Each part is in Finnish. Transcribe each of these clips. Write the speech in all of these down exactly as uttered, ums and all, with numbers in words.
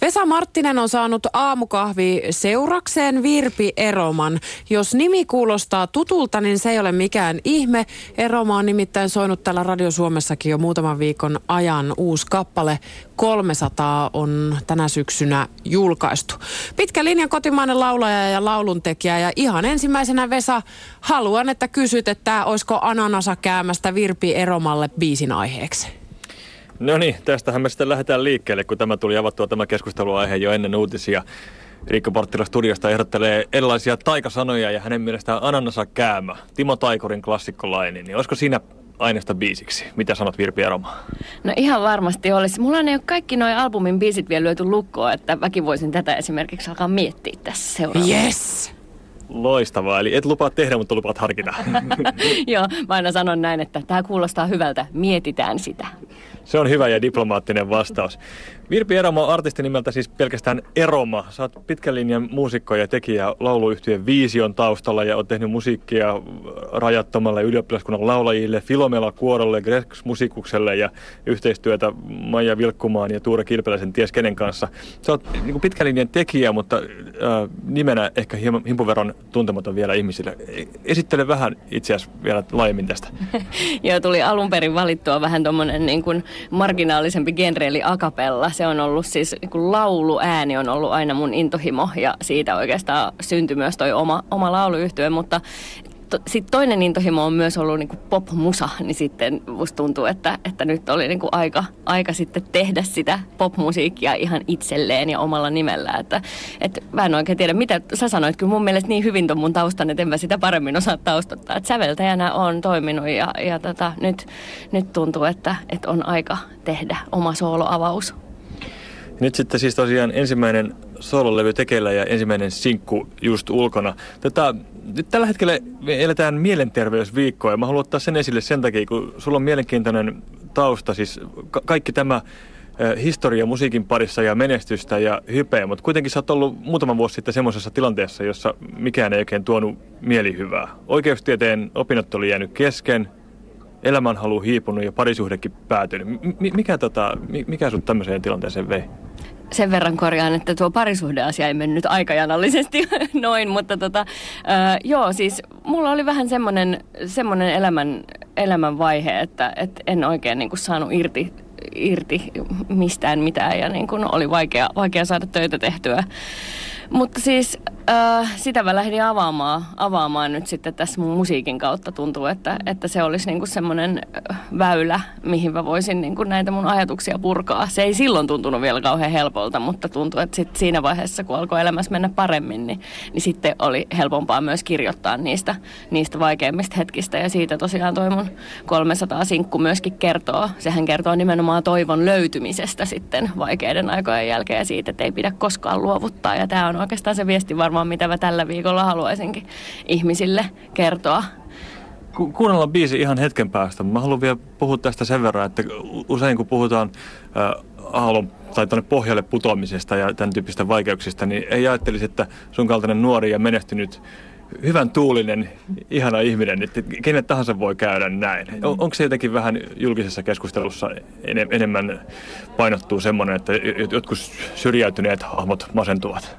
Vesa Marttinen on saanut aamukahvi seurakseen Virpi Eroman. Jos nimi kuulostaa tutulta, niin se ei ole mikään ihme. Eroma on nimittäin soinut täällä Radio Suomessakin jo muutaman viikon ajan. Uusi kappale kolmesataa on tänä syksynä julkaistu. Pitkä linjan kotimainen laulaja ja lauluntekijä. Ja ihan ensimmäisenä, Vesa, haluan, että kysyt, että olisiko Ananasa Käämästä Virpi Eromalle biisin aiheeksi? No niin, tästähän me sitten lähdetään liikkeelle, kun tämä tuli avattua tämä keskusteluaihe jo ennen uutisia. Riikka Porttila studiosta ehdottelee erilaisia taikasanoja ja hänen mielestään Ananasa Käämä, Timo Taikurin klassikkolaini. Niin olisiko siinä aineesta biisiksi? Mitä sanot, Virpi Eroma? No ihan varmasti olisi. Mulla ei ole kaikki nuo albumin biisit vielä lyöty lukkoon, että mäkin voisin tätä esimerkiksi alkaa miettiä tässä seuraavassa. Yes! Loistavaa, eli et lupaa tehdä, mutta lupaat harkita. Joo, mä aina sanon näin, että tämä kuulostaa hyvältä, mietitään sitä. Se on hyvä ja diplomaattinen vastaus. Virpi Eroma on artisti nimeltä siis pelkästään Eroma. Sä oot pitkän linjan muusikko ja tekijä lauluyhtyeen Viision taustalla ja oot tehnyt musiikkia Rajattomalle ylioppilaskunnan laulajille, Filomela Kuorolle, Grex Musikukselle ja yhteistyötä Maija Vilkkumaan ja Tuure Kilpeläisen ties kenen kanssa. Sä oot niin kuin pitkän linjan tekijä, mutta äh, nimenä ehkä hieman himpuveron tuntematon vielä ihmisille. Esittele vähän itseäsi vielä laajemmin tästä. Joo, tuli alun perin valittua vähän tommonen niin kuin marginaalisempi genre eli a cappella. Se on ollut siis, niin kuin lauluääni on ollut aina mun intohimo ja siitä oikeastaan syntyi myös toi oma, oma lauluyhtye, mutta to, sitten toinen intohimo on myös ollut niin kuin pop-musa, niin sitten musta tuntuu, että, että nyt oli niin kuin aika, aika sitten tehdä sitä pop-musiikkia ihan itselleen ja omalla nimellä, että, että mä en oikein tiedä, mitä sä sanoit, kyllä mun mielestä niin hyvin ton mun taustan, että en mä sitä paremmin osaa taustottaa, että säveltäjänä on toiminut ja, ja tota, nyt, nyt tuntuu, että, että on aika tehdä oma sooloavaus. Nyt sitten siis tosiaan ensimmäinen soololevy tekeillä ja ensimmäinen sinkku just ulkona. Tätä, nyt tällä hetkellä me eletään mielenterveysviikkoa ja mä haluan ottaa sen esille sen takia, kun sulla on mielenkiintoinen tausta, siis ka- kaikki tämä äh, historia musiikin parissa ja menestystä ja hypeä, mutta kuitenkin sä oot ollut muutama vuosi sitten semmoisessa tilanteessa, jossa mikään ei oikein tuonut mielihyvää. Oikeustieteen opinnot oli jäänyt kesken, elämänhalu hiipunut ja parisuhdekin päätynyt. M- mikä, tota, mikä sut tämmöiseen tilanteeseen vei? Sen verran korjaan, että tuo parisuhdeasia ei mennyt aikajanallisesti noin, mutta tota, ää, joo, siis mulla oli vähän semmoinen, semmoinen elämän, elämän vaihe, että et en oikein niin kuin saanut irti, irti mistään mitään ja niin kuin oli vaikea, vaikea saada töitä tehtyä. Mutta siis äh, sitä mä lähdin avaamaan, avaamaan nyt sitten tässä mun musiikin kautta. Tuntuu, että, että se olisi niinku semmoinen väylä, mihin mä voisin niinku näitä mun ajatuksia purkaa. Se ei silloin tuntunut vielä kauhean helpolta, mutta tuntuu, että sit siinä vaiheessa, kun alkoi elämässä mennä paremmin, niin, niin sitten oli helpompaa myös kirjoittaa niistä, niistä vaikeimmista hetkistä. Ja siitä tosiaan toi mun kolmesataa sinkku myöskin kertoo. Sehän kertoo nimenomaan toivon löytymisestä sitten vaikeiden aikojen jälkeen ja siitä, että ei pidä koskaan luovuttaa. Ja tää on oikeastaan se viesti varmaan, mitä mä tällä viikolla haluaisinkin ihmisille kertoa. Ku- kuunnellaan biisi ihan hetken päästä. Mä haluan vielä puhua tästä sen verran, että usein kun puhutaan äh, aallon tai tuonne pohjalle putoamisesta ja tämän tyyppistä vaikeuksista, niin ei ajattelisi, että sun kaltainen nuori ja menestynyt hyvän tuulinen, ihana ihminen, että kenet tahansa voi käydä näin. On, onko se jotenkin vähän julkisessa keskustelussa en, enemmän painottuu semmoinen, että jotkut syrjäytyneet hahmot masentuvat?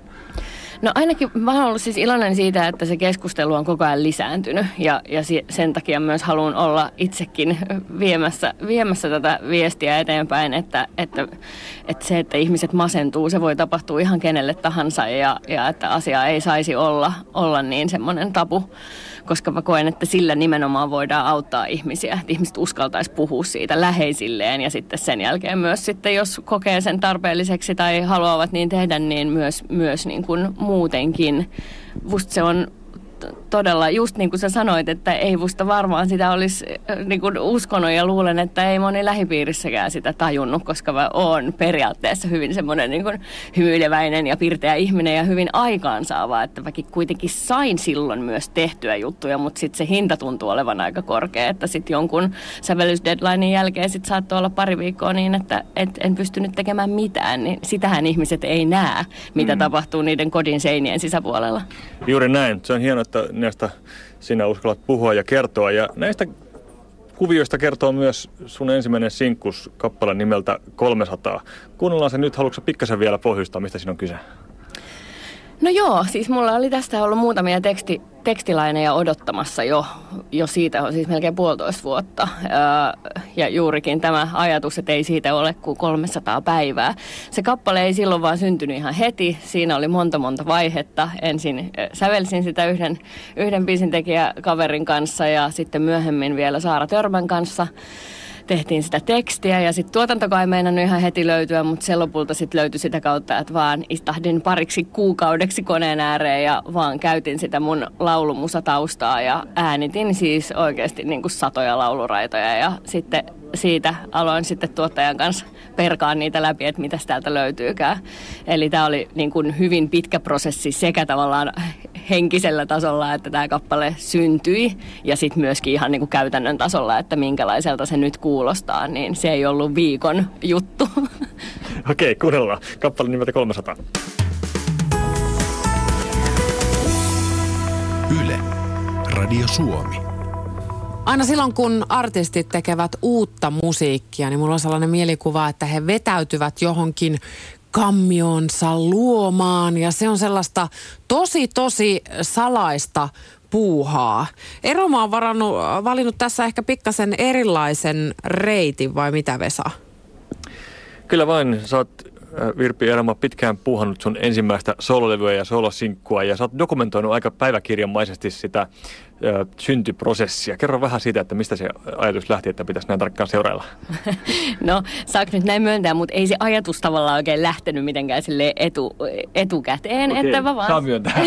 No ainakin mä oon ollut siis iloinen siitä, että se keskustelu on koko ajan lisääntynyt ja, ja sen takia myös haluan olla itsekin viemässä, viemässä tätä viestiä eteenpäin, että, että, että se, että ihmiset masentuu, se voi tapahtua ihan kenelle tahansa ja, ja että asia ei saisi olla, olla niin semmoinen tabu, koska mä koen, että sillä nimenomaan voidaan auttaa ihmisiä, että ihmiset uskaltaisi puhua siitä läheisilleen ja sitten sen jälkeen myös sitten, jos kokee sen tarpeelliseksi tai haluavat niin tehdä, niin myös, myös niin kuin muutenkin. Musta se on todella, just niin kuin sä sanoit, että ei musta varmaan sitä olisi niin kuin uskonut ja luulen, että ei moni lähipiirissäkään sitä tajunnut, koska mä oon periaatteessa hyvin semmoinen niin kuin hymyileväinen ja pirteä ihminen ja hyvin aikaansaava, että mäkin kuitenkin sain silloin myös tehtyä juttuja, mutta sitten se hinta tuntuu olevan aika korkea, että sitten jonkun sävellysdeadlinein jälkeen sitten saattoi olla pari viikkoa niin, että et en pystynyt tekemään mitään, niin sitähän ihmiset ei näe, mitä mm. tapahtuu niiden kodin seinien sisäpuolella. Juuri näin, se on hienoa, että näistä sinä uskallat puhua ja kertoa. Ja näistä kuvioista kertoo myös sun ensimmäinen sinkkus kappale nimeltä kolmesataa. Kuunnellaan se nyt, haluatko pikkasen vielä pohjustaa, mistä siinä on kyse? No joo, siis mulla oli tästä ollut muutamia teksti, tekstilaineja odottamassa jo, jo siitä on siis melkein puolitoista vuotta. Ja juurikin tämä ajatus, että ei siitä ole kuin kolmesataa päivää. Se kappale ei silloin vaan syntynyt ihan heti. Siinä oli monta monta vaihetta. Ensin sävelsin sitä yhden, yhden biisintekijäkaverin kanssa ja sitten myöhemmin vielä Saara Törmän kanssa. Tehtiin sitä tekstiä ja sitten tuotantokaan ei meinannut ihan heti löytyä, mutta se lopulta sitten löytyi sitä kautta, että vaan istahdin pariksi kuukaudeksi koneen ääreen ja vaan käytin sitä mun laulumusataustaa ja äänitin siis oikeasti niin kuin satoja lauluraitoja ja sitten siitä aloin sitten tuottajan kanssa perkaan niitä läpi, että mitä täältä löytyykään. Eli tämä oli niin kuin hyvin pitkä prosessi sekä tavallaan henkisellä tasolla, että tämä kappale syntyi ja sitten myöskin ihan niin kuin käytännön tasolla, että minkälaiselta se nyt kuulostaa, niin se ei ollut viikon juttu. Okei, kuunnellaan. Kappale nimeltä kolmesataa. Yle, Radio Suomi. Aina silloin, kun artistit tekevät uutta musiikkia, niin mulla on sellainen mielikuva, että he vetäytyvät johonkin kammionsa luomaan. Ja se on sellaista tosi, tosi salaista puuhaa. Eromaa on varannut, valinnut tässä ehkä pikkasen erilaisen reitin, vai mitä, Vesa? Kyllä vain. Sä oot, Virpi Eromaa, pitkään puuhannut sun ensimmäistä soololevyä ja soolosinkkua ja sä oot dokumentoinut aika päiväkirjamaisesti sitä ö, syntyprosessia. Kerro vähän siitä, että mistä se ajatus lähti, että pitäisi näin tarkkaan seurailla. No, saako nyt näin myöntää, mutta ei se ajatus tavallaan oikein lähtenyt mitenkään silleen etu, etukäteen. Okei, että mä vaan... saa myöntää.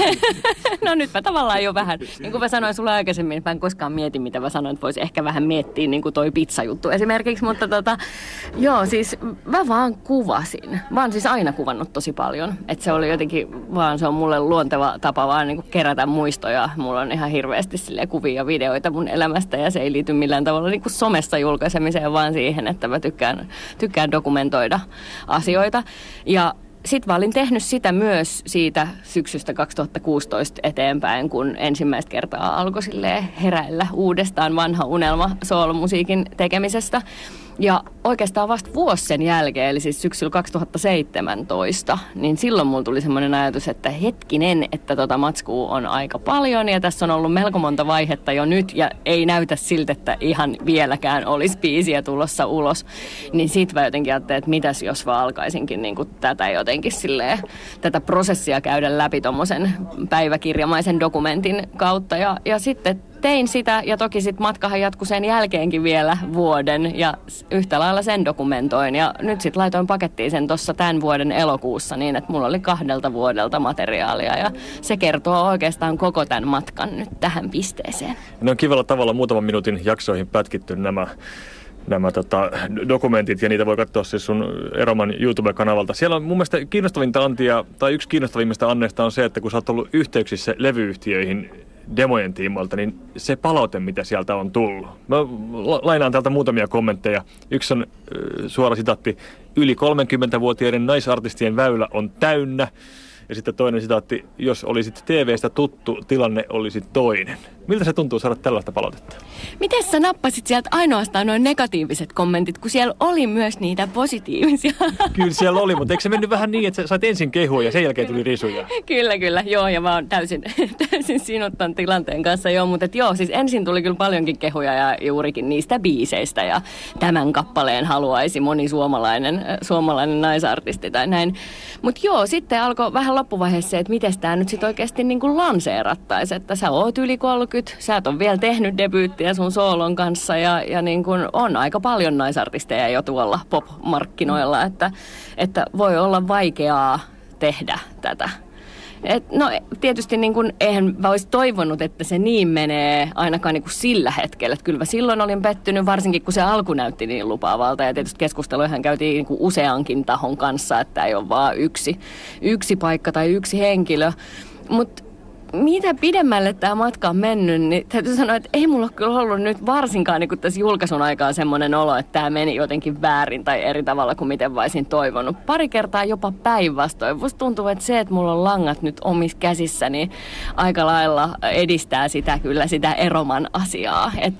No nyt mä tavallaan jo vähän, niin kuin mä sanoin sulle aikaisemmin, mä en koskaan mieti, mitä mä sanoin, että voisi ehkä vähän miettiä niin kuin toi pizzajuttu esimerkiksi, mutta tota, joo, siis mä vaan kuvasin. Mä oon siis aina kuvannut tosi paljon, että se oli jotenkin vaan, se on mulle luonteva tapa vaan niin kuin kerätä muistoja. Mulla on ihan hirveästi silleen kuvia ja videoita mun elämästä ja se ei liity millään tavalla niin kuin somessa julkaisemiseen, vaan siihen, että mä tykkään, tykkään dokumentoida asioita. Ja sitten mä olin tehnyt sitä myös siitä syksystä kaksituhattakuusitoista eteenpäin, kun ensimmäistä kertaa alkoi heräillä uudestaan vanha unelma soolomusiikin tekemisestä. Ja oikeastaan vasta vuosi sen jälkeen, eli siis syksyllä kaksituhattaseitsemäntoista, niin silloin mulla tuli semmoinen ajatus, että hetkinen, että tota matskua on aika paljon ja tässä on ollut melko monta vaihetta jo nyt ja ei näytä siltä, että ihan vieläkään olisi biisiä tulossa ulos. Niin sit mä jotenkin ajattelin, että mitäs jos vaan alkaisinkin niin kuin tätä jotenkin silleen, tätä prosessia käydä läpi tommosen päiväkirjamaisen dokumentin kautta ja, ja sitten tein sitä ja toki sitten matkahan jatkui sen jälkeenkin vielä vuoden ja yhtä lailla sen dokumentoin. Ja nyt sitten laitoin pakettiin sen tuossa tämän vuoden elokuussa niin, että mulla oli kahdelta vuodelta materiaalia ja se kertoo oikeastaan koko tämän matkan nyt tähän pisteeseen. Ne on kivalla tavalla muutaman minuutin jaksoihin pätkitty nämä nämä tota, dokumentit ja niitä voi katsoa siis sun Eroman YouTube-kanavalta. Siellä on mun mielestä kiinnostavinta antia, tai yksi kiinnostavimmista anneista on se, että kun sä oot ollut yhteyksissä levyyhtiöihin demojen tiimoilta, niin se palaute, mitä sieltä on tullut. Mä lainaan täältä muutamia kommentteja. Yksi on äh, suora sitaatti: yli kolmekymmentävuotiaiden naisartistien väylä on täynnä. Ja sitten toinen sitaatti: jos olisit T V:stä tuttu, tilanne olisi toinen. Miltä se tuntuu saada tällaista palautetta? Miten sä nappasit sieltä ainoastaan noin negatiiviset kommentit, kun siellä oli myös niitä positiivisia? Kyllä siellä oli, mutta eikö se mennyt vähän niin, että sä sait ensin kehua ja sen jälkeen tuli risuja? Kyllä, kyllä. Joo, ja mä oon täysin, täysin sinut tämän tilanteen kanssa. Joo, mutta et joo, siis ensin tuli kyllä paljonkin kehuja ja juurikin niistä biiseistä. Ja tämän kappaleen haluaisi moni suomalainen, suomalainen naisartisti tai näin. Mutta joo, sitten alkoi vähän loppuvaiheessa, että miten tämä nyt sitten oikeasti niin kuin lanseerattaisi, että sä oot yli kolmekymmentä, sä et ole vielä tehnyt debyyttiä sun soolon kanssa ja, ja niin kuin on aika paljon naisartisteja jo tuolla pop-markkinoilla, että, että voi olla vaikeaa tehdä tätä. Et, no tietysti niin kun, eihän mä olisi toivonut, että se niin menee ainakaan niin kuin sillä hetkellä. Että kyllä mä silloin olin pettynyt, varsinkin kun se alku näytti niin lupaavalta. Ja tietysti keskusteluihan käytiin niin kuin useankin tahon kanssa, että ei ole vaan yksi, yksi paikka tai yksi henkilö. Mutta mitä pidemmälle tämä matka on mennyt, niin täytyy sanoa, että ei mulla ole kyllä ollut nyt varsinkaan niin kuin tässä julkaisun aikaa semmoinen olo, että tämä meni jotenkin väärin tai eri tavalla kuin miten vaisin toivonut. Pari kertaa jopa päinvastoin. Musta tuntuu, että se, että mulla on langat nyt omissa käsissä, niin aika lailla edistää sitä kyllä sitä Eroman asiaa. Että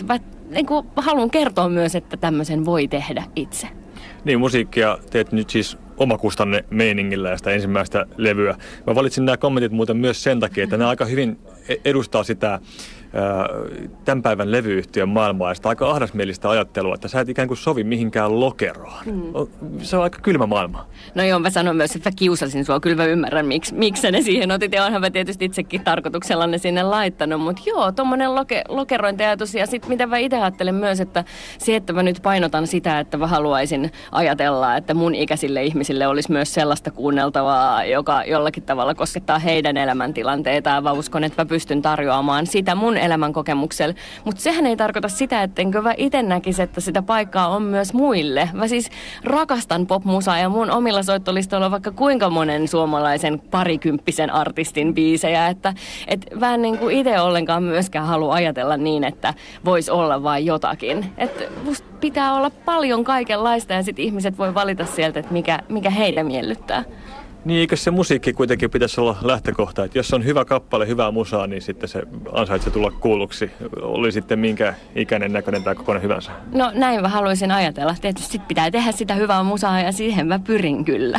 niin kuin haluan kertoa myös, että tämmöisen voi tehdä itse. Niin, musiikkia teet nyt siis omakustanne meiningillä ja sitä ensimmäistä levyä. Mä valitsin nämä kommentit muuten myös sen takia, että nämä aika hyvin edustaa sitä tämän päivän levyyhtiön maailmaa ja sitä aika ahdasmielistä ajattelua, että sä et ikään kuin sovi mihinkään lokeroon. Mm. Se on aika kylmä maailma. No joo, mä sanon myös, että mä kiusasin sua. Kyllä mä ymmärrän, miksi, miksi ne siihen otit. Ja onhan mä tietysti itsekin tarkoituksella ne sinne laittanut. Mutta joo, tommonen loke, lokerointiajatus. Ja sitten mitä mä itse ajattelen myös, että se, että mä nyt painotan sitä, että mä haluaisin ajatella, että mun ikäisille ihmisille olisi myös sellaista kuunneltavaa, joka jollakin tavalla koskettaa heidän elämäntilanteitaan. Mä uskon, että mä pystyn tarjoamaan sitä mun elämänkokemuksella. Mutta sehän ei tarkoita sitä, ettenkö mä itse näkisi, että sitä paikkaa on myös muille. Mä siis rakastan popmusaa ja mun omilla soittolistoilla on vaikka kuinka monen suomalaisen parikymppisen artistin biisejä, että et mä en niin kuin itse ollenkaan myöskään halua ajatella niin, että voisi olla vain jotakin. Että musta pitää olla paljon kaikenlaista ja sitten ihmiset voi valita sieltä, että mikä, mikä heitä miellyttää. Niin, eikö se musiikki kuitenkin pitäisi olla lähtökohta, että jos on hyvä kappale, hyvää musaa, niin sitten se ansaitsee tulla kuulluksi, oli sitten minkä ikäinen, näköinen tai kokoinen hyvänsä. No näin mä haluaisin ajatella. Tietysti pitää tehdä sitä hyvää musaa ja siihen mä pyrin kyllä.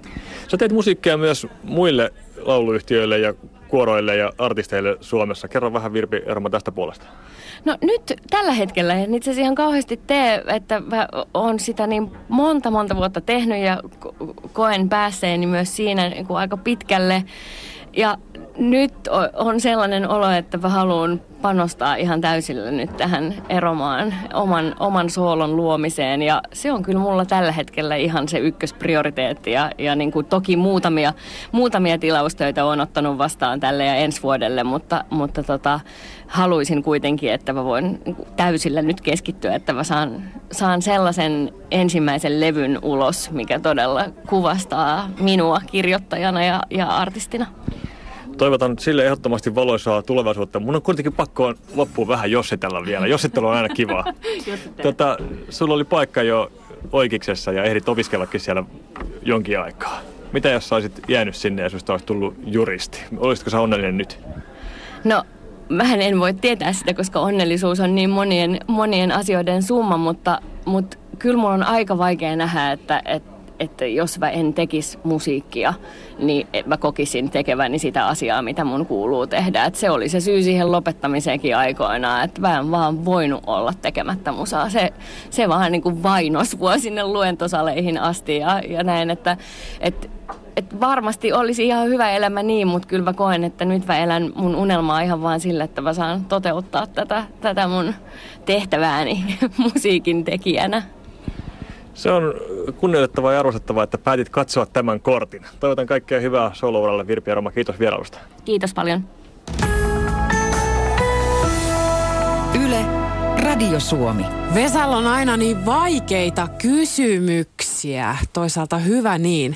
Sä teet musiikkia myös muille lauluyhtiöille ja kuoroille ja artisteille Suomessa. Kerro vähän, Virpi Eromaa, tästä puolesta. No nyt tällä hetkellä en itse asiassa ihan kauheasti tee, että mä oon sitä niin monta monta vuotta tehnyt ja koen päässeeni myös siinä niin kuin aika pitkälle. Ja nyt on sellainen olo, että mä haluan panostaa ihan täysillä nyt tähän Eromaan oman, oman soolon luomiseen. Ja se on kyllä mulla tällä hetkellä ihan se ykkösprioriteetti. Ja, ja niin kuin toki muutamia, muutamia tilaustöitä olen ottanut vastaan tälle ja ensi vuodelle, mutta, mutta tota, haluaisin kuitenkin, että mä voin täysillä nyt keskittyä, että mä saan, saan sellaisen ensimmäisen levyn ulos, mikä todella kuvastaa minua kirjoittajana ja, ja artistina. Toivotan sille ehdottomasti valoisaa tulevaisuutta. Mun on kuitenkin pakko loppuun vähän jossitella vielä. Jossittelu on aina kivaa. tota, sulla oli paikka jo Oikiksessa ja ehdit opiskellakin siellä jonkin aikaa. Mitä jos sä olisit jäänyt sinne ja susta olisi tullut juristi? Olisitko sä onnellinen nyt? No, mähän en voi tietää sitä, koska onnellisuus on niin monien, monien asioiden summa, mutta, mutta kyllä mulla on aika vaikea nähdä, että, että että jos mä en tekisi musiikkia, niin mä kokisin tekeväni sitä asiaa, mitä mun kuuluu tehdä. Et se oli se syy siihen lopettamiseenkin aikoinaan, että mä en vaan voinut olla tekemättä musaa. Se, se vaan niin kuin vainos mua sinne luentosaleihin asti ja, ja näin, että et, et varmasti olisi ihan hyvä elämä niin, mutta kyllä mä koen, että nyt mä elän mun unelmaa ihan vaan sillä, että mä saan toteuttaa tätä, tätä mun tehtävääni musiikin tekijänä. Se on kunnioitettavaa ja arvostettavaa, että päätit katsoa tämän kortin. Toivotan kaikkea hyvää solo-uralle, Virpi Eromaa. Kiitos vierailusta. Kiitos paljon. Yle, Radio Suomi. Vesalla on aina niin vaikeita kysymyksiä. Toisaalta hyvä niin.